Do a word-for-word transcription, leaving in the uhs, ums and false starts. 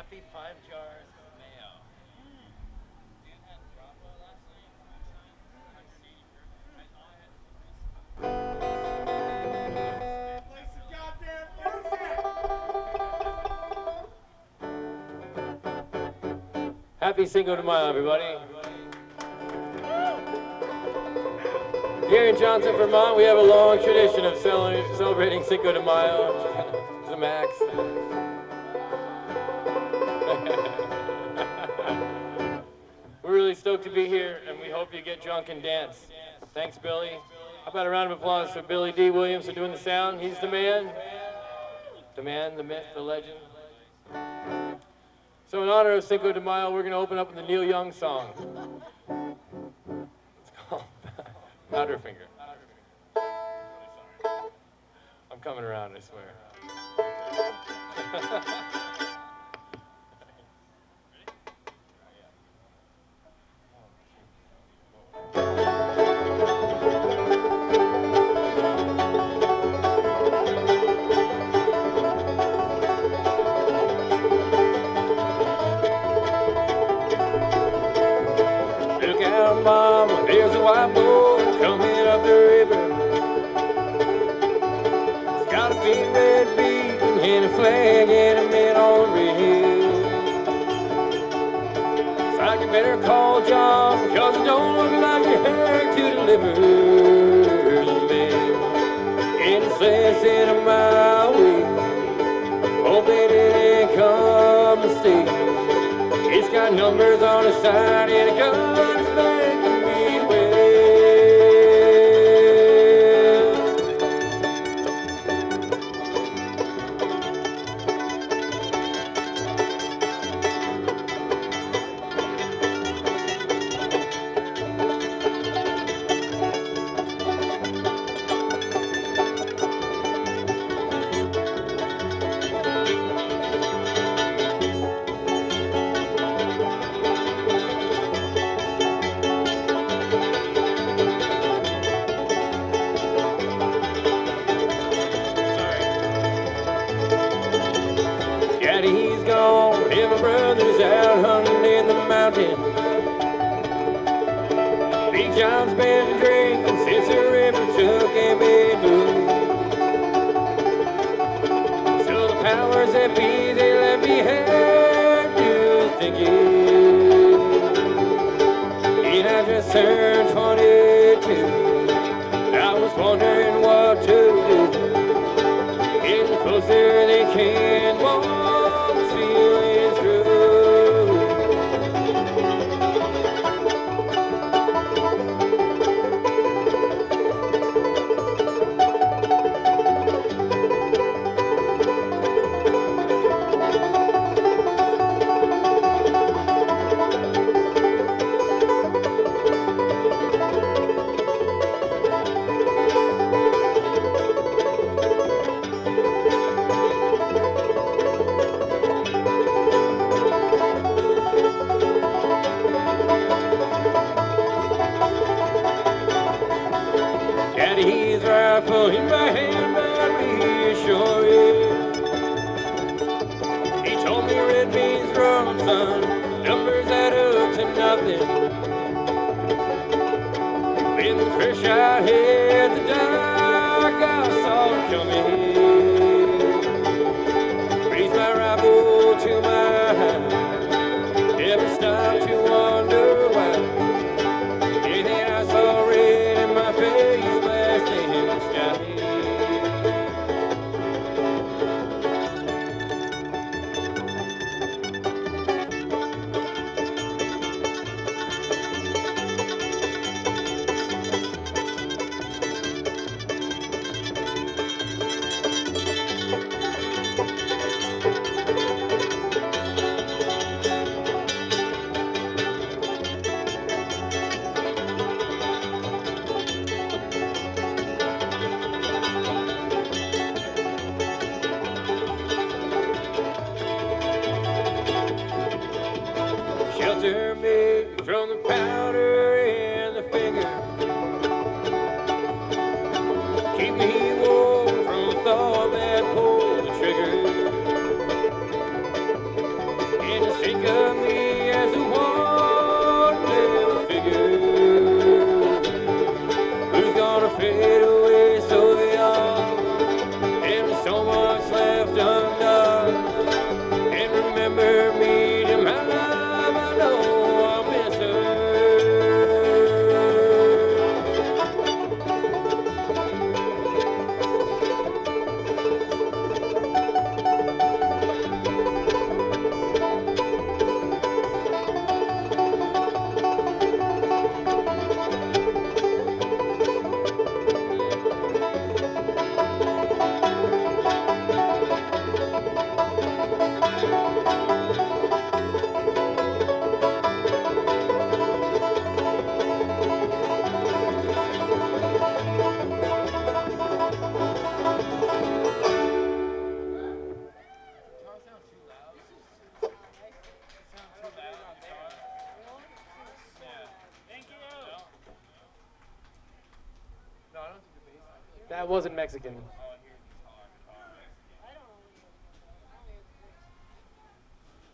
fifty-five jars of mayo. Happy Cinco de Mayo, everybody. Here in Johnson, Vermont, we have a long tradition of celebrating Cinco de Mayo. The max. We're really stoked to be here, and we hope you get drunk and dance. Thanks, Billy. How about a round of applause for Billy D. Williams for doing the sound? He's the man. The man, the myth, the legend. So in honor of Cinco de Mayo, we're going to open up with the Neil Young song. It's called Powderfinger. I'm coming around, I swear. Look out, Mama, there's a white boy coming up the river. He's got a big red beak and a flag and a man on the hill. So I can better call John, cause it don't look like you're here to deliver the mail. And it says in a mile way, hoping it ain't come to stay. It's got numbers on the side and it comes back to me well. Daddy's gone and my brother's out hunting in the mountain. Big John's been drinking since the river took him blue. So the powers that be, they let me have to thinking. And I just turned twenty-two. I was wondering what to do. Getting closer they can walk. Feeling through. Daddy's rifle in my hand, but reassure you. He told me red means wrong, son. Numbers add up to nothing. When the fresh I hit the dark, I saw it coming. Raised my rifle to my hand. Never stopped to wonder why. And then I saw red in my face. That wasn't Mexican.